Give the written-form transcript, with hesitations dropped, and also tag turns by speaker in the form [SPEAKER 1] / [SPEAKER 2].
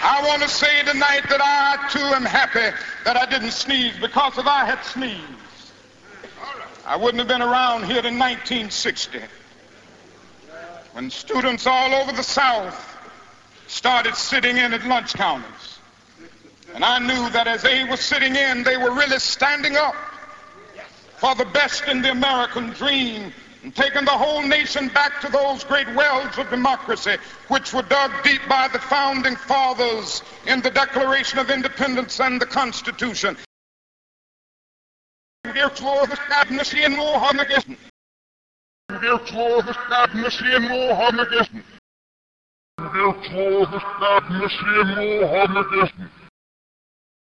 [SPEAKER 1] I want to say tonight that I too am happy that I didn't sneeze, because if I had sneezed, I wouldn't have been around here in 1960 when students all over the South started sitting in at lunch counters. And I knew that as they were sitting in, they were really standing up for the best in the American dream and taking the whole nation back to those great wells of democracy which were dug deep by the founding fathers in the Declaration of Independence and the Constitution.